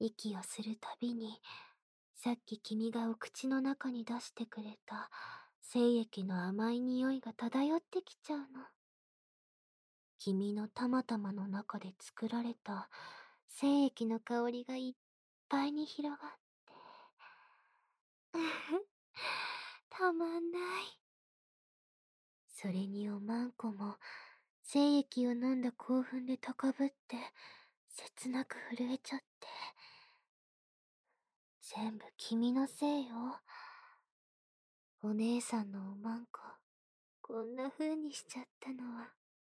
息をするたびに、さっき君がお口の中に出してくれた精液の甘い匂いが漂ってきちゃうの。君のたまたまの中で作られた精液の香りがいっぱいに広がって、たまんない。それにおまんこも精液を飲んだ興奮で高ぶって切なく震えちゃって、全部君のせいよ。お姉さんのおまんこ、こんな風にしちゃったのは。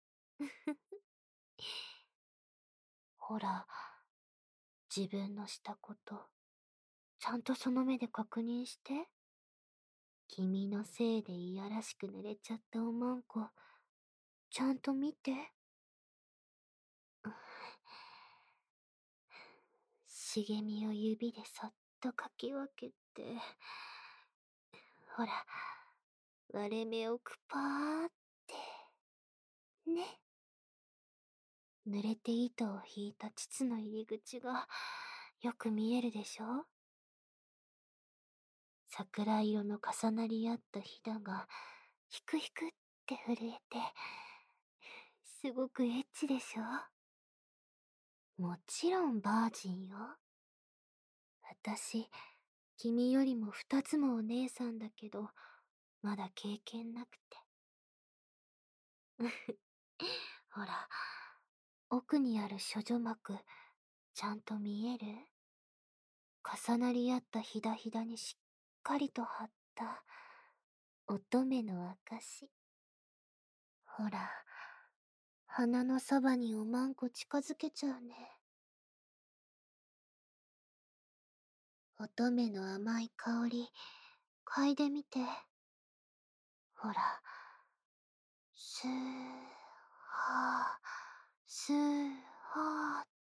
ほら、自分のしたこと、ちゃんとその目で確認して。君のせいでいやらしく濡れちゃったおまんこ、ちゃんと見て。茂みを指でそっとかき分けて、ほら、割れ目をくぱーって、ね。濡れて糸を引いた膣の入り口がよく見えるでしょ。桜色の重なり合ったひだがひくひくって震えて、すごくエッチでしょ。もちろんバージンよ。私、君よりも二つもお姉さんだけど、まだ経験なくて。ほら、奥にある処女膜、ちゃんと見える？重なり合ったひだひだにしっかりと張った乙女の証。ほら、鼻のそばにおまんこ近づけちゃうね。乙女の甘い香り、嗅いでみて。ほら、スー、はー、スー、はーって。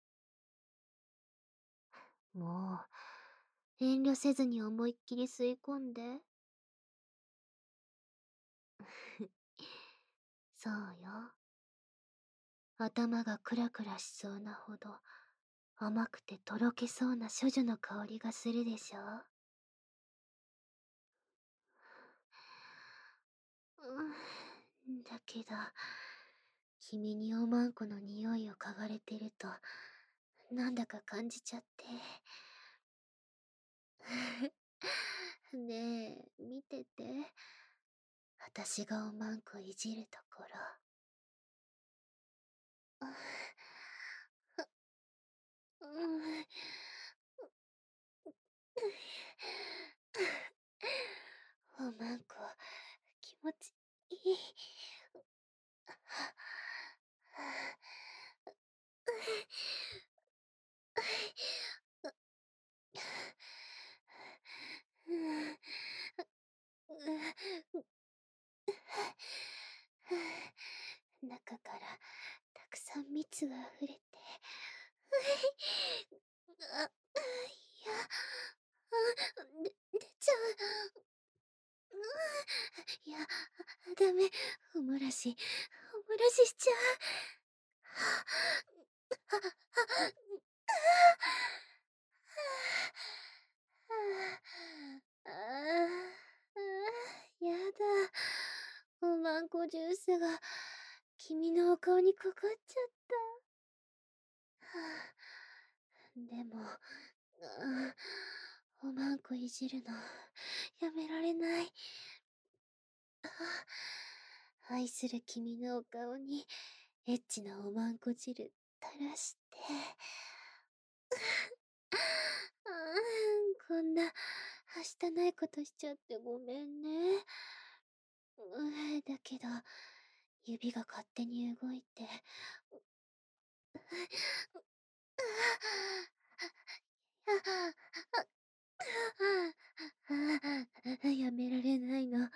もう、遠慮せずに思いっきり吸い込んで。そうよ。頭がクラクラしそうなほど、甘くてとろけそうな処女の香りがするでしょ。だけど、君におまんこの匂いを嗅がれてると、なんだか感じちゃって。ねえ、見てて。私がおまんこいじるところ。おまんこ、気持ちいい。中からたくさん蜜が溢れて、いや、出ちゃう。いや、ダメ。おもらししちゃう。やだ。おまんこジュースが君のお顔にかかっちゃった。でも、おまんこいじるのやめられない。愛する君のお顔にエッチなおまんこ汁垂らして。こんなはしたないことしちゃってごめんね。だけど、指が勝手に動いて。やめられないの。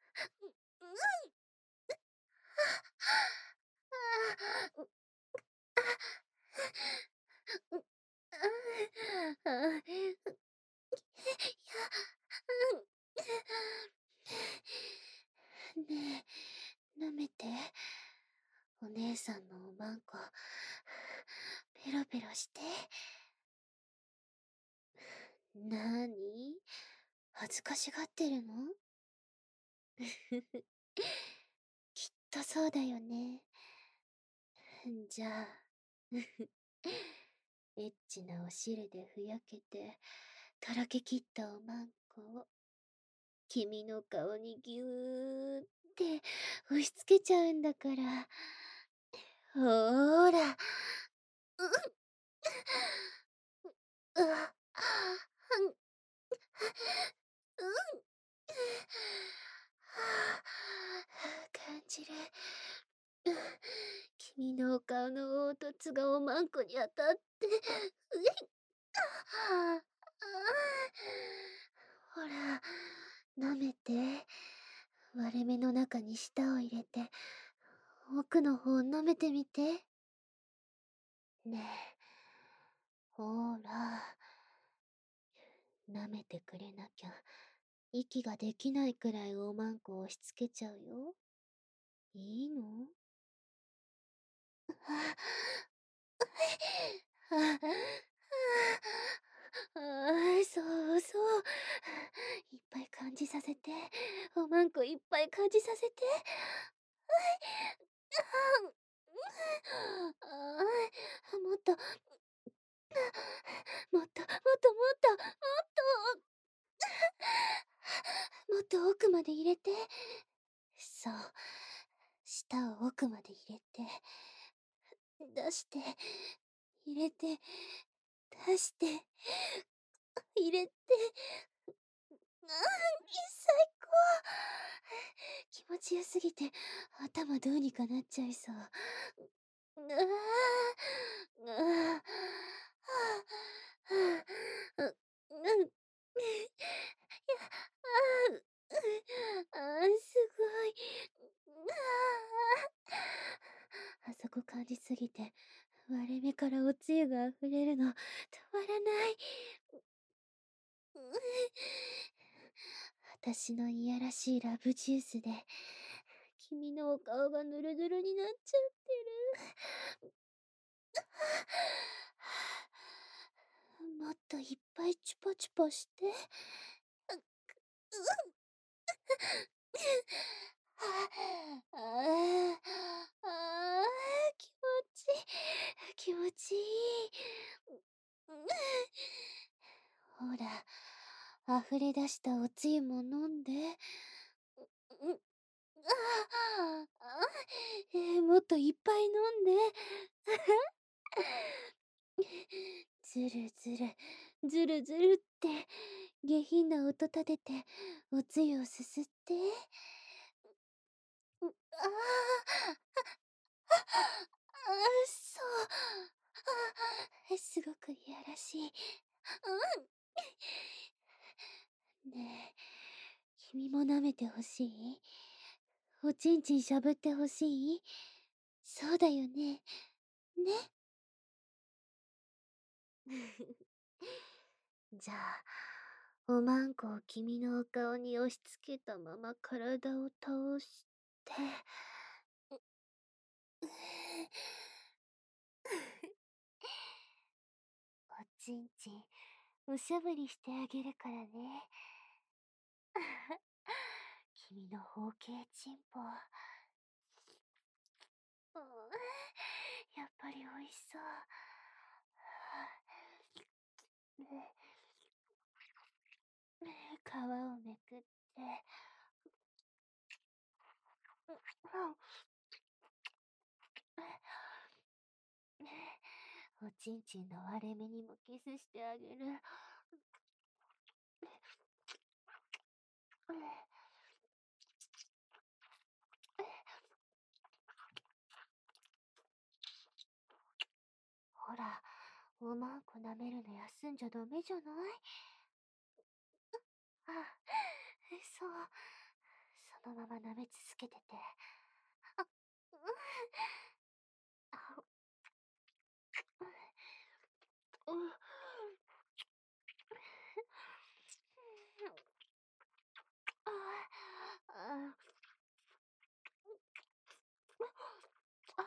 ねえ、舐めて。お姉さんのおまんこ、ペロペロして。 なーに？恥ずかしがってるの？きっとそうだよね。じゃあ、エッチなお汁でふやけて、とろけきったおまんこを、君の顔にぎゅーって押し付けちゃうんだから。ほーら。う、あ、うん、感じる。うん、君のお顔の凹凸がおまんこに当たって、ういっ、ああ、ほら、舐めて。割れ目の中に舌を入れて、奥の方舐めてみて。ねえ、ほら、舐めてくれなきゃ、息ができないくらいおまんこを押し付けちゃうよ。いいの？あ、そうそう。いっぱい感じさせて。おまんこいっぱい感じさせて。もっと、もっと、もっと、もっと、もっと奥まで入れて。そう。舌を奥まで入れて。出して、入れて、出して、入れて。最高。気持ちよすぎて、頭どうにかなっちゃいそう。うわあ、うわあ、うん、すごい。あそこ感じすぎて、割れ目からおつゆが溢れるの、止まらない。私のいやらしいラブジュースで、君のお顔がヌルヌルになっちゃってる。もっといっぱいチュポチュポして。ああ、ああ、気持ちいい。ほら、溢れ出したおつゆも飲んで。うん、もっといっぱい飲んで。ずるずる、ずるずるって、下品な音立てて、おつゆをすすって。そう。すごくいやらしい。ねえ、君も舐めてほしい？おちんちんしゃぶってほしい？そうだよね。ね。じゃあ、おまんこを君のお顔に押し付けたまま体を倒して、おちんちん、おしゃぶりしてあげるからね。君の包茎チンポ。やっぱり美味しそう。ね、皮をめくって、おちんちんの割れ目にもキスしてあげる。ほら、おまんこ舐めるの休んじゃダメじゃない？あ、そう。そのまま舐め続けてて。あ、うん、あ、うん、あ、あ、あ、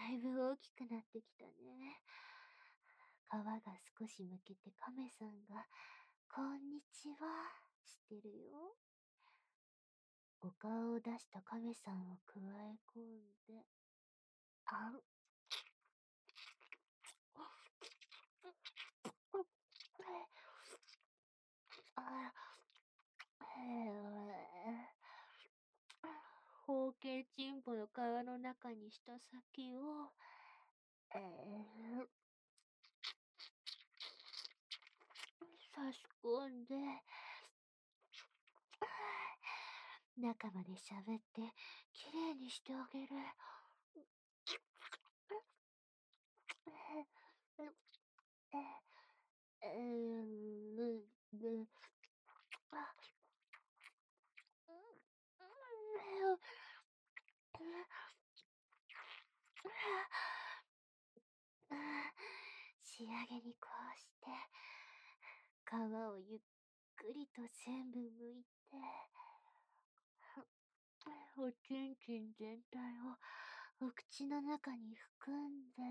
いぶ大きくなってきたね。皮が少しむけて亀さんが、こんにちは、してるよ。お顔を出した亀さんをくわえ込んで、あん、あ、方形チンポの皮の中にした先を、差し込んで、中までしゃべって、きれいにしてあげる。あ、仕上げにこうして、皮をゆっくりと全部剥いて、おちんちん全体をお口の中に含んで、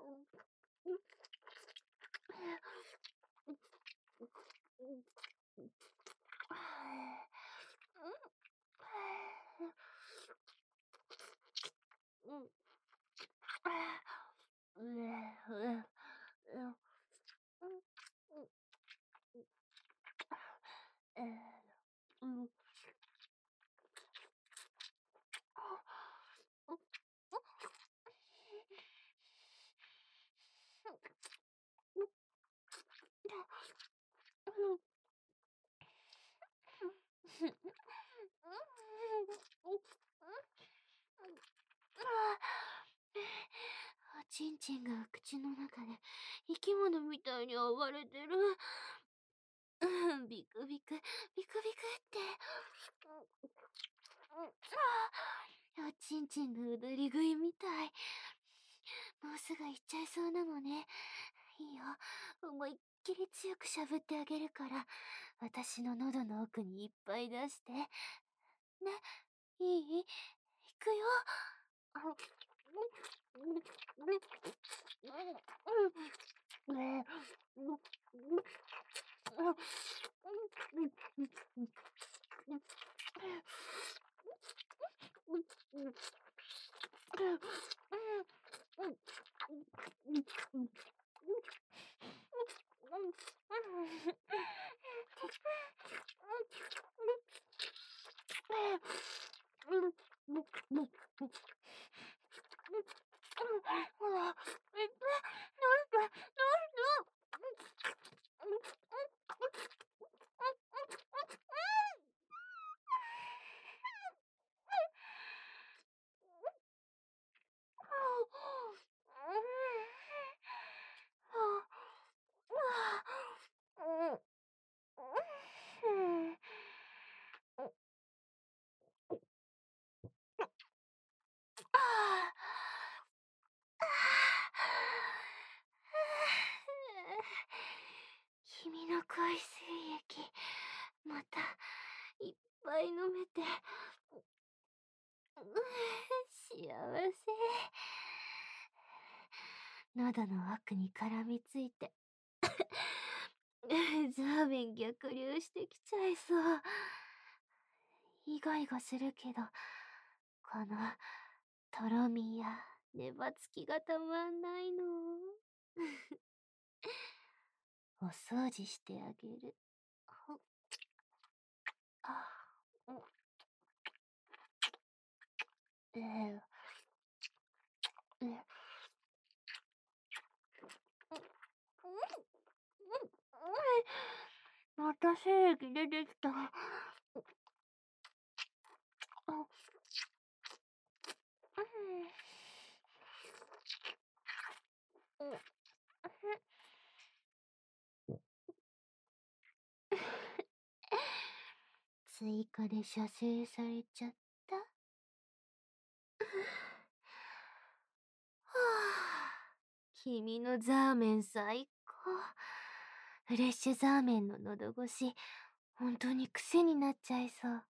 おちんちんが口の中で生き物みたいに暴れてる。ビクビク、ビクビクって。おちんちんの踊り食いみたい。もうすぐ行っちゃいそうなのね。いいよ。思いっきり強くしゃぶってあげるから、私の喉の奥にいっぱい出して。ね、いい？行くよ。君の恋水液、また、いっぱい飲めて、幸せ。喉の奥に絡みついて、ザーメン逆流してきちゃいそう。イガイガするけど、この、とろみや、ねばつきがたまんないの。お掃除してあげる。あ、ええ、また精液出てきた。追加で射精されちゃった。はあ、君のザーメン最高。フレッシュザーメンの喉越し、本当に癖になっちゃいそう。